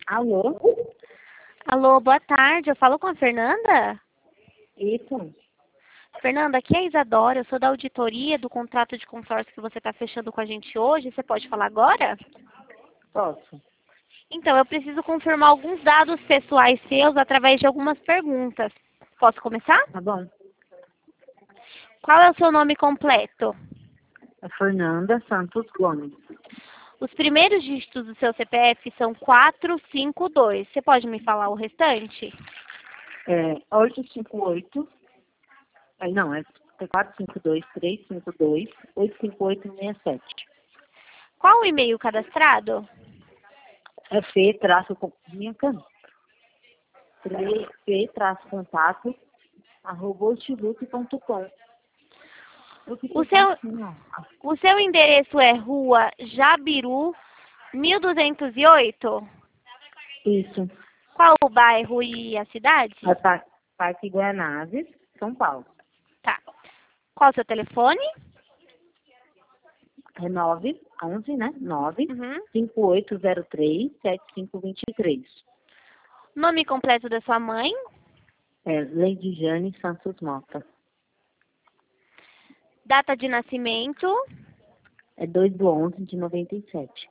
Alô? Alô, boa tarde. Eu falo com a Fernanda? Isso. Fernanda, aqui é a Isadora. Eu sou da auditoria do contrato de consórcio que você está fechando com a gente hoje. Você pode falar agora? Posso? Então, eu preciso confirmar alguns dados pessoais seus através de algumas perguntas. Posso começar? Tá bom. Qual é o seu nome completo? É Fernanda Santos Gomes. Os primeiros dígitos do seu CPF são 452. Você pode me falar o restante? 858. Não, é 452 352 85867. Qual o e-mail cadastrado? É Fê-minha caneta. Fê-contato @outlook.com. O seu endereço é Rua Jabiru, 1208? Isso. Qual o bairro e a cidade? Parque Guianazes, São Paulo. Tá. Qual o seu telefone? É 911, né? 9 Uhum. 5803 7523. Nome completo da sua mãe? É Lady Jane Santos Mota. Data de nascimento? É 2/11/97.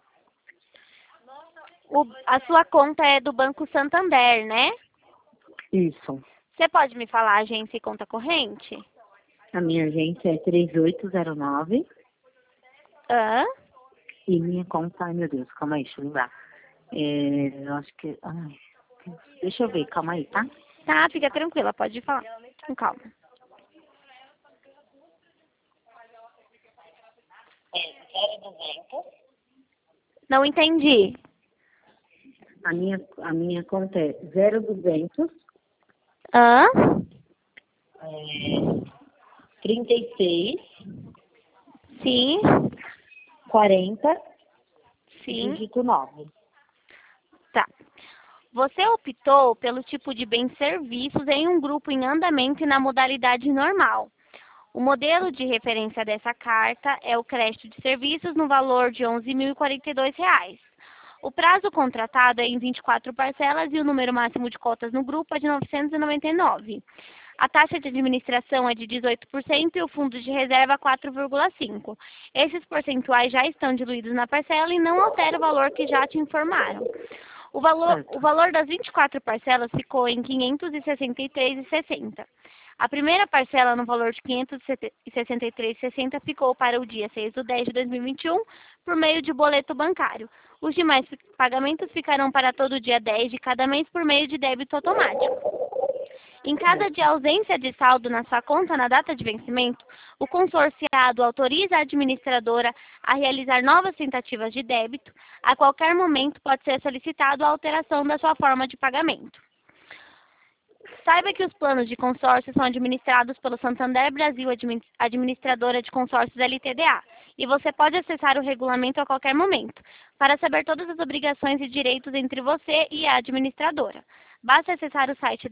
A sua conta é do Banco Santander, né? Isso. Você pode me falar a agência e conta corrente? A minha agência é 3809 Hã? e minha conta, ai meu Deus, calma aí, deixa eu lembrar. Eu acho que, deixa eu ver, calma aí, tá? Tá, fica tranquila, pode falar. Com calma. É 0200. Não entendi. A minha conta é 0200 Hã? 36 Sim. 40 Sim. dígito 9. Tá. Você optou pelo tipo de bens serviços em um grupo em andamento e na modalidade normal. O modelo de referência dessa carta é o crédito de serviços no valor de R$ 11.042. O prazo contratado é em 24 parcelas e o número máximo de cotas no grupo é de 999. A taxa de administração é de 18% e o fundo de reserva 4,5%. Esses percentuais já estão diluídos na parcela e não altera o valor que já te informaram. O valor das 24 parcelas ficou em R$ 563,60. A primeira parcela, no valor de R$ 563,60, ficou para o dia 6/10/2021, por meio de boleto bancário. Os demais pagamentos ficarão para todo o dia 10 de cada mês por meio de débito automático. Em caso de ausência de saldo na sua conta na data de vencimento, o consorciado autoriza a administradora a realizar novas tentativas de débito. A qualquer momento pode ser solicitado a alteração da sua forma de pagamento. Saiba que os planos de consórcio são administrados pelo Santander Brasil Administradora de Consórcios LTDA, e você pode acessar o regulamento a qualquer momento, para saber todas as obrigações e direitos entre você e a administradora. Basta acessar o site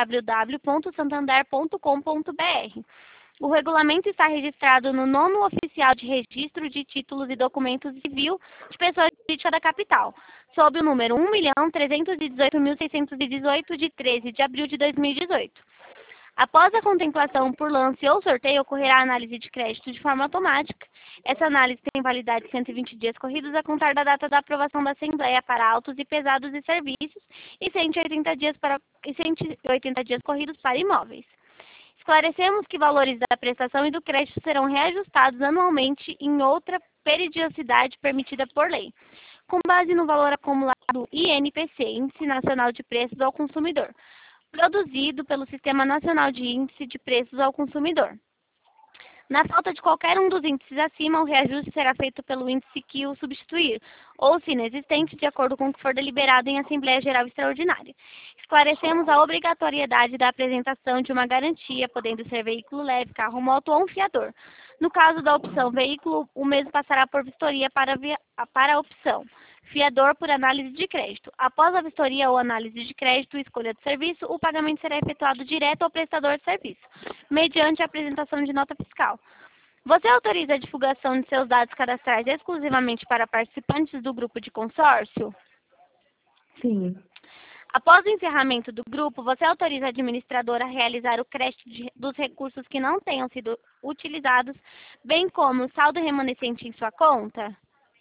www.santander.com.br. O regulamento está registrado no nono oficial de registro de títulos e documentos civil de pessoa jurídica da capital, sob o número 1.318.618, de 13 de abril de 2018. Após a contemplação por lance ou sorteio, ocorrerá a análise de crédito de forma automática. Essa análise tem validade de 120 dias corridos a contar da data da aprovação da Assembleia para autos e pesados e serviços e 180 dias corridos para imóveis. Esclarecemos que valores da prestação e do crédito serão reajustados anualmente em outra periodicidade permitida por lei, com base no valor acumulado do INPC, Índice Nacional de Preços ao Consumidor, produzido pelo Sistema Nacional de Índice de Preços ao Consumidor. Na falta de qualquer um dos índices acima, o reajuste será feito pelo índice que o substituir, ou, se inexistente, de acordo com o que for deliberado em Assembleia Geral Extraordinária. Esclarecemos a obrigatoriedade da apresentação de uma garantia, podendo ser veículo leve, carro, moto ou um fiador. No caso da opção veículo, o mesmo passará por vistoria para a opção fiador por análise de crédito. Após a vistoria ou análise de crédito e escolha do serviço, o pagamento será efetuado direto ao prestador de serviço, mediante a apresentação de nota fiscal. Você autoriza a divulgação de seus dados cadastrais exclusivamente para participantes do grupo de consórcio? Sim. Após o encerramento do grupo, você autoriza a administradora a realizar o crédito dos recursos que não tenham sido utilizados, bem como o saldo remanescente em sua conta?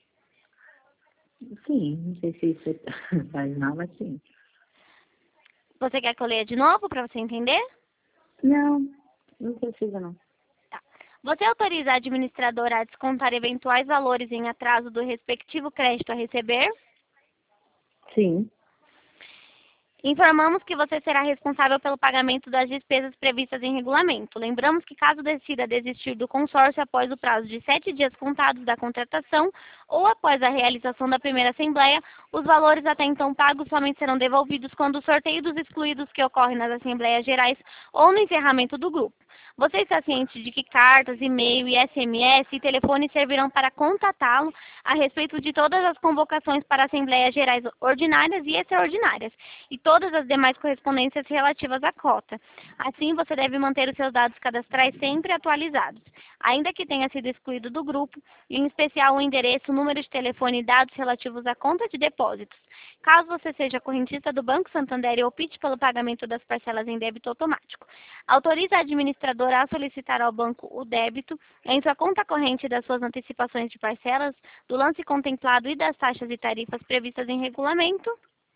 Sim, não sei se isso faz mal, mas sim. Você quer que eu leia de novo para você entender? Não, não precisa não. Tá. Você autoriza a administradora a descontar eventuais valores em atraso do respectivo crédito a receber? Sim, Informamos que você será responsável pelo pagamento das despesas previstas em regulamento. Lembramos que, caso decida desistir do consórcio após o prazo de 7 dias contados da contratação ou após a realização da primeira assembleia, os valores até então pagos somente serão devolvidos quando o sorteio dos excluídos que ocorre nas assembleias gerais ou no encerramento do grupo. Você está ciente de que cartas, e-mail, SMS e telefone servirão para contatá-lo a respeito de todas as convocações para assembleias gerais ordinárias e extraordinárias e todas as demais correspondências relativas à cota. Assim, você deve manter os seus dados cadastrais sempre atualizados, ainda que tenha sido excluído do grupo, em especial o endereço, número de telefone e dados relativos à conta de depósitos. Caso você seja correntista do Banco Santander e opte pelo pagamento das parcelas em débito automático, autoriza a administradora a solicitar ao banco o débito em sua conta corrente das suas antecipações de parcelas, do lance contemplado e das taxas e tarifas previstas em regulamento.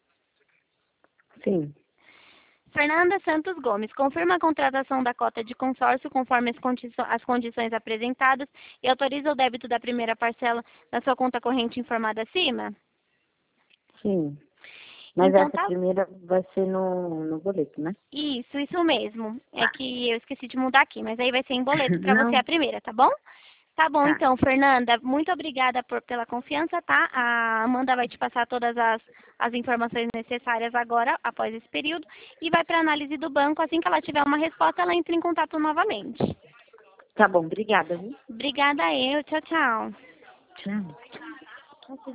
sim. Fernanda Santos Gomes, confirma a contratação da cota de consórcio conforme as condições apresentadas e autoriza o débito da primeira parcela na sua conta corrente informada acima? Sim. Mas Então essa tá. primeira vai ser no boleto, né? Isso mesmo. É Tá. que eu esqueci de mudar aqui, mas aí vai ser em boleto para você Não, a primeira, tá bom? Tá bom, tá. então, Fernanda, muito obrigada pela confiança, tá? A Amanda vai te passar todas as informações necessárias agora, após esse período, e vai para análise do banco. Assim que ela tiver uma resposta, ela entra em contato novamente. Tá bom, obrigada, viu? Obrigada eu. Tchau, tchau. Tchau.